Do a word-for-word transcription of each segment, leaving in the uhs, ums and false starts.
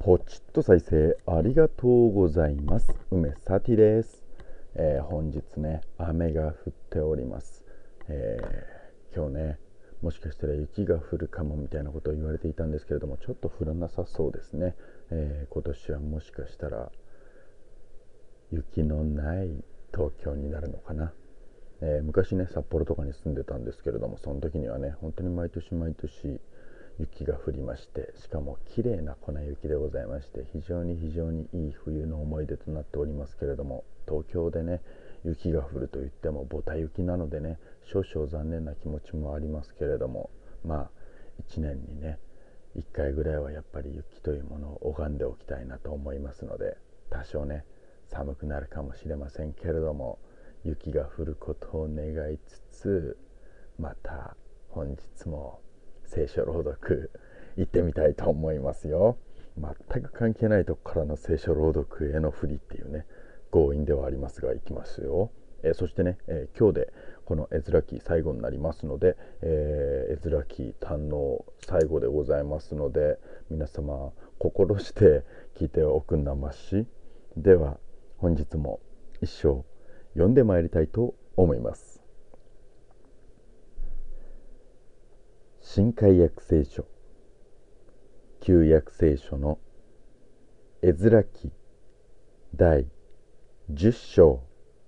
ポチッと再生ありがとうございます。梅サティです。えー、本日ね雨が降っております。えー、今日ねもしかしたら雪が降るかもみたいなことを言われていたんですけれども、ちょっと降らなさそうですね。えー、今年はもしかしたら雪のない東京になるのかな。えー、昔ね札幌とかに住んでたんですけれども、その時にはね本当に毎年毎年雪が降りまして、しかも綺麗な粉雪でございまして、非常に非常にいい冬の思い出となっておりますけれども、東京でね雪が降るといってもボタ雪なのでね、少々残念な気持ちもありますけれども、まあいちねんにねいっかいぐらいはやっぱり雪というものを拝んでおきたいなと思いますので、多少ね寒くなるかもしれませんけれども、雪が降ることを願いつつ、また本日も聖書朗読行ってみたいと思いますよ。全く関係ないとこからの聖書朗読への振りっていうね、強引ではありますが行きますよ。えー、そしてね、えー、今日でこの絵面記最後になりますので、えー、絵面記堪能最後でございますので、皆様心して聞いておくんなまし。では本日も一生読んでまいりたいと思います。新海訳聖書旧約聖書の絵面記第じゅっ章。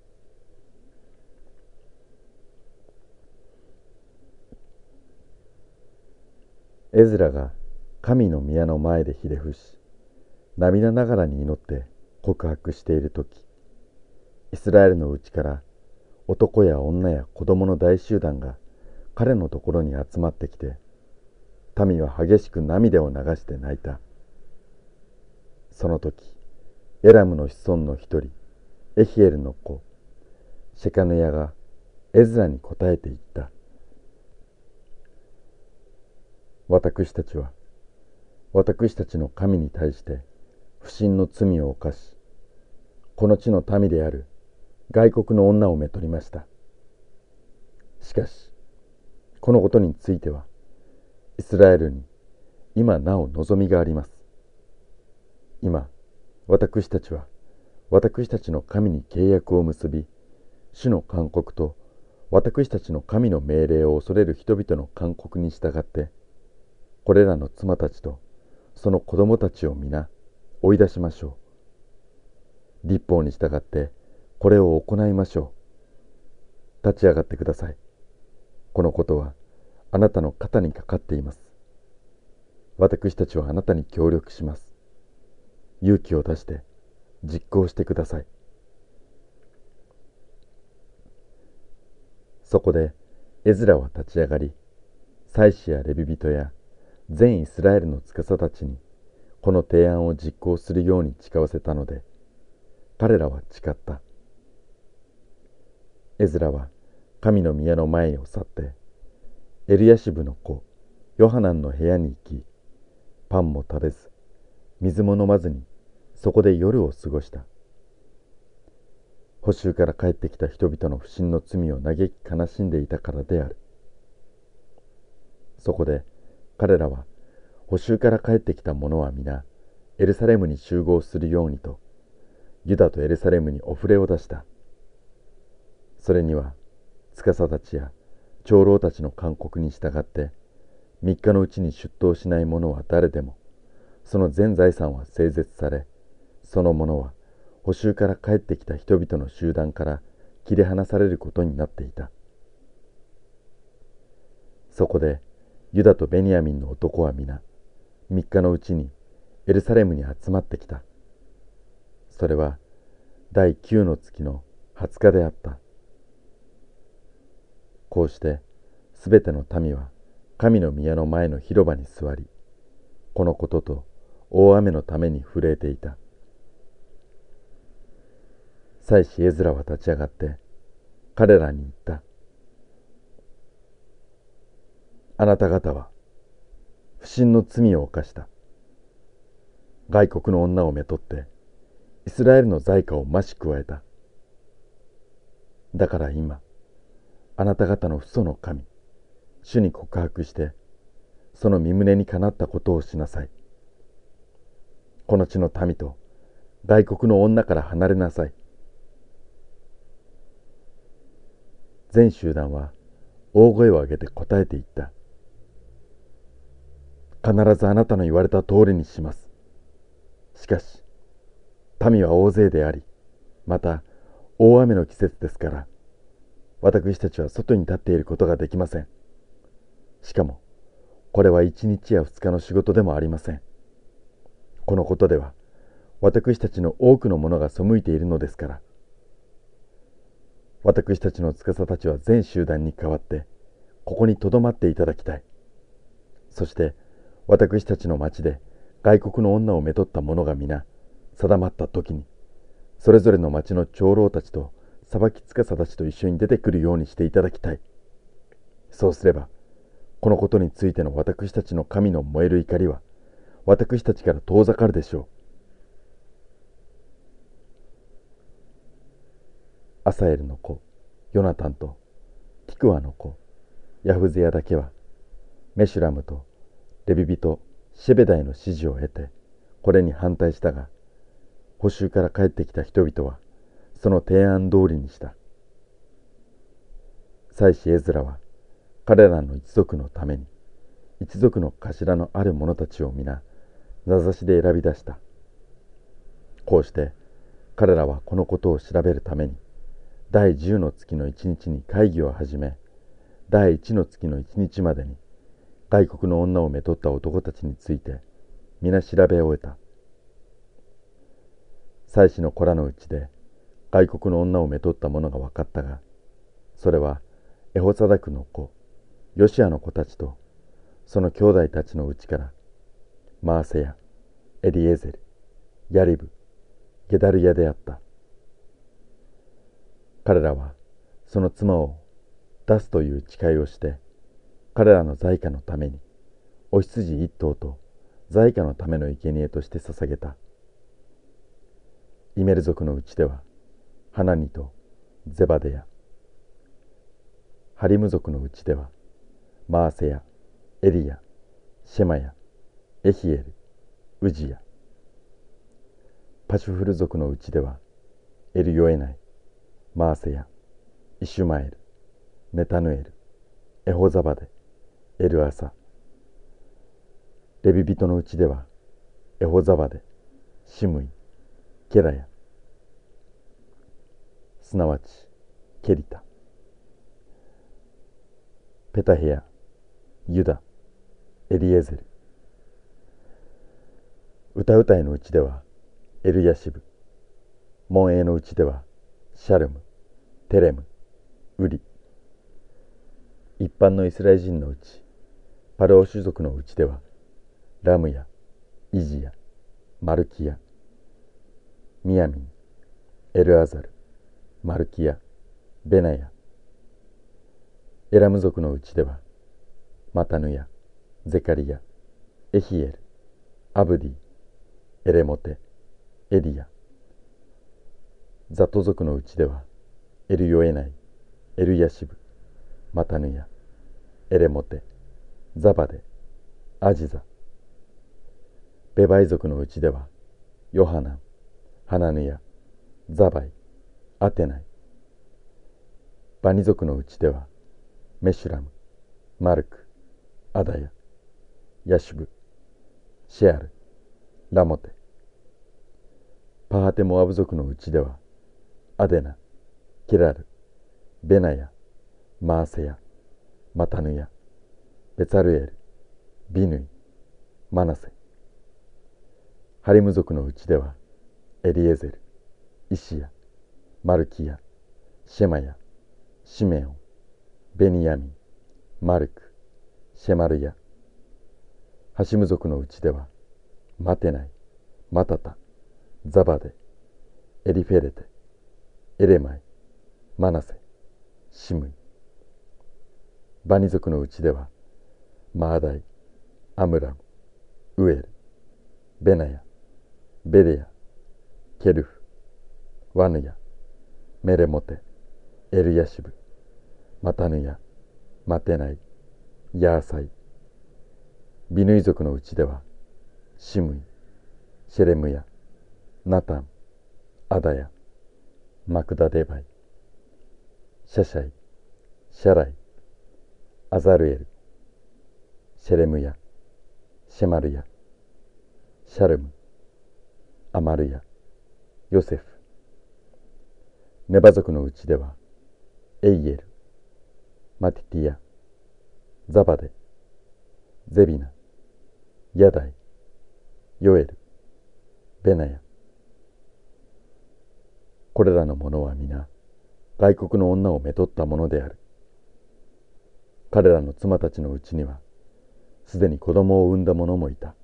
エズラが神の宮の前でひれ伏し、涙ながらに祈って告白しているとき、イスラエルのうちから男や女や子供の大集団が彼のところに集まってきて、民は激しく涙を流して泣いた。その時、エラムの子孫の一人、エヒエルの子、シェカヌヤがエズラに答えて言った。私たちは、私たちの神に対して不信の罪を犯し、この地の民である外国の女をめとりました。しかし、このことについては、イスラエルに今なお望みがあります。今、私たちは、私たちの神に契約を結び、主の勧告と私たちの神の命令を恐れる人々の勧告に従って、これらの妻たちとその子供たちを皆追い出しましょう。律法に従ってこれを行いましょう。立ち上がってください。このことはあなたの肩にかかっています。私たちはあなたに協力します。勇気を出して実行してください。そこでエズラは立ち上がり、祭司やレビ人や全イスラエルの司たちにこの提案を実行するように誓わせたので、彼らは誓った。エズラは神の宮の前を去って、エルヤシブの子ヨハナンの部屋に行き、パンも食べず水も飲まずにそこで夜を過ごした。捕囚から帰ってきた人々の不信の罪を嘆き悲しんでいたからである。そこで彼らは捕囚から帰ってきた者は皆エルサレムに集合するようにと、ユダとエルサレムにお触れを出した。それには司たちや長老たちの勧告に従って三日のうちに出頭しない者は誰でもその全財産は整絶され、その者は捕囚から帰ってきた人々の集団から切り離されることになっていた。そこでユダとベニヤミンの男は皆三日のうちにエルサレムに集まってきた。それは第九の月の二十日であった。こうしてすべての民は神の宮の前の広場に座り、このことと大雨のために震えていた。祭司エズラは立ち上がって彼らに言った。あなた方は不信の罪を犯した。外国の女をめとってイスラエルの財貨を増し加えた。だから今、あなた方の父祖の神、主に告白して、その身旨にかなったことをしなさい。 この地の民と外国の女から離れなさい。全集団は大声を上げて答えていった。必ずあなたの言われた通りにします。しかし、民は大勢であり、また大雨の季節ですから、私たちは外に立っていることができません。しかも、これは一日や二日の仕事でもありません。このことでは、私たちの多くの者が背いているのですから。私たちの司たちは全集団に代わって、ここに留まっていただきたい。そして、私たちの町で外国の女をめとった者が皆、定まった時に、それぞれの町の長老たちと裁き司たちと一緒に出てくるようにしていただきたい。そうすれば、このことについての私たちの神の燃える怒りは、私たちから遠ざかるでしょう。アサエルの子、ヨナタンと、ティクワの子、ヤフゼヤだけは、メシュラムとレビ人シェベダイの指示を得て、これに反対したが、捕囚から帰ってきた人々は、その提案通りにした。祭司エズラは、彼らの一族のために、一族の頭のある者たちを皆、名指しで選び出した。こうして、彼らはこのことを調べるために、第十の月の一日に会議を始め、第一の月の一日までに、外国の女をめとった男たちについて、皆調べ終えた。祭司の子らのうちで、外国の女をめとった者が分かったが、それはエホサダクの子、ヨシアの子たちと、その兄弟たちのうちから、マーセヤ、エリエゼル、ヤリブ、ゲダルヤであった。彼らは、その妻を出すという誓いをして、彼らの財家のために、お羊一頭と財家のための生贄として捧げた。イメル族のうちでは、ハナニとゼバデヤ。ハリム族のうちでは、マーセヤ、エリヤ、シェマヤ、エヒエル、ウジヤ。パシュフル族のうちでは、エルヨエナイ、マーセヤ、イシュマエル、ネタヌエル、エホザバデ、エルアサ。レビ人のうちでは、エホザバデ、シムイ、ケラヤ、すなわちケリタ。ペタヘヤ、ユダ、エリエゼル。歌うたいのうちでは、エルヤシブ。門営のうちでは、シャルム、テレム、ウリ。一般のイスラエル人のうち、パルオ種族のうちでは、ラムヤ、イジヤ、マルキヤ、ミヤミン、エルアザル、マルキヤ、ベナヤ。エラム族のうちでは、マタヌヤ、ゼカリヤ、エヒエル、アブディ、エレモテ、エリヤ。ザト族のうちでは、エルヨエナイ、エルヤシブ、マタヌヤ、エレモテ、ザバデ、アジザ。ベバイ族のうちでは、ヨハナン、ハナヌヤ、ザバイ、アテナイ。バニ族のうちでは、メシュラム、マルク、アダヤ、ヤシュブ、シェアル、ラモテ。パハテモアブ族のうちでは、アデナ、キラル、ベナヤ、マーセヤ、マタヌヤ、ベツァルエル、ビヌイ、マナセ。ハリム族のうちでは、エリエゼル、イシヤ、マルキヤ、シェマヤ、シメオン、ベニヤミン、マルク、シェマルヤ。ハシム族のうちでは、マテナイ、マタタ、ザバデ、エリフェレテ、エレマイ、マナセ、シムイ。バニ族のうちでは、マーダイ、アムラム、ウエル、ベナヤ、ベレヤ、ケルフ、ワヌヤ、メレモテ、エルヤシブ、マタヌヤ、マテナイ、ヤーサイ。ビヌイ族のうちでは、シムイ、 シェレムヤ、ナタン、アダヤ、マクダデバイ、シャシャイ、シャライ、アザルエル、シェレムヤ、シェマルヤ、シャルム、アマルヤ、ヨセフ。ネバ族のうちではエイエル、マティティヤ、ザバデ、ゼビナ、ヤダイ、ヨエル、ベナヤ。これらの者は皆外国の女をめとったものである。彼らの妻たちのうちにはすでに子供を産んだ者もいた。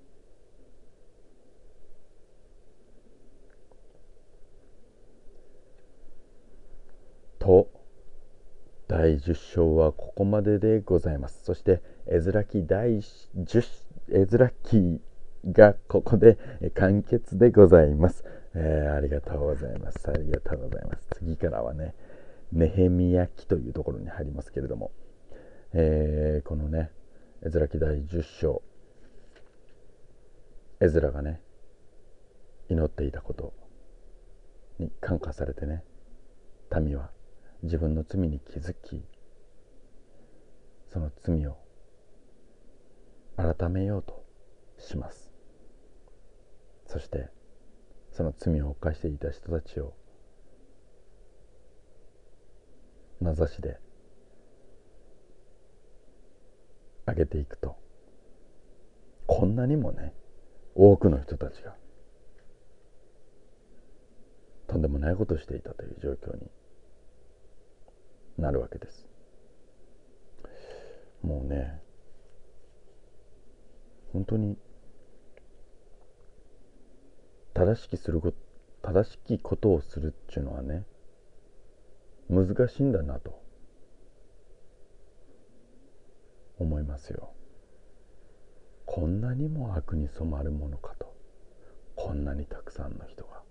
とだいじゅっ章はここまででございます。そしてエズラ記第じゅうエズラ記がここで完結でございます。えー、ありがとうございます。ありがとうございます。次からはね、ネヘミヤ記というところに入りますけれども、えー、このね、エズラ記第じゅっ章、エズラがね、祈っていたことに感化されてね、民は自分の罪に気づき、その罪を改めようとします。そしてその罪を犯していた人たちを名指しで挙げていくと、こんなにもね、多くの人たちがとんでもないことをしていたという状況になるわけです。もうね、本当に正しきすること正しきことをするっていうのはね、難しいんだなと思いますよ。こんなにも悪に染まるものかと。こんなにたくさんの人が、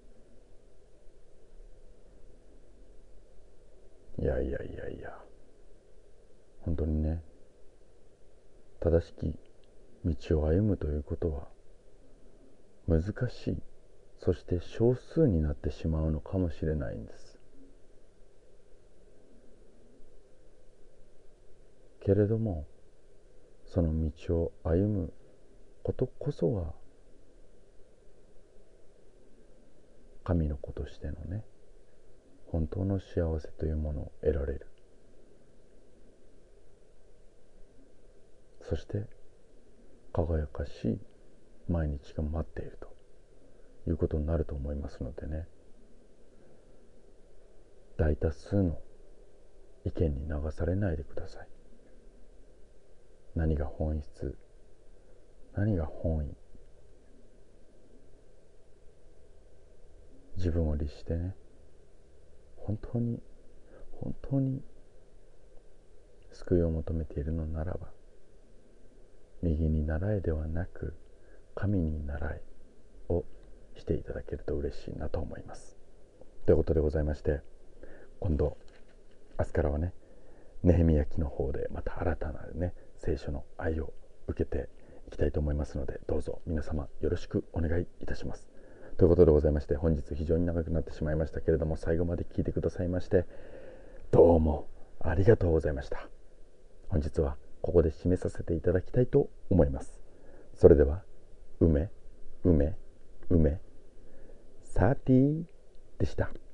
いやいやいやいや、本当にね、正しき道を歩むということは難しい、そして少数になってしまうのかもしれないんです。けれども、その道を歩むことこそが神の子としてのね、本当の幸せというものを得られる。そして輝かしい毎日が待っているということになると思いますのでね、大多数の意見に流されないでください。何が本質、何が本意、自分を律してね、本当に本当に救いを求めているのならば、右に習えではなく神に習えをしていただけると嬉しいなと思います。ということでございまして、今度明日からはね、ネヘミヤ記の方でまた新たなるね、聖書の愛を受けていきたいと思いますので、どうぞ皆様よろしくお願いいたします。ということでございまして、本日非常に長くなってしまいましたけれども、最後まで聞いてくださいましてどうもありがとうございました。本日はここで締めさせていただきたいと思います。それでは、梅梅梅サーティーでした。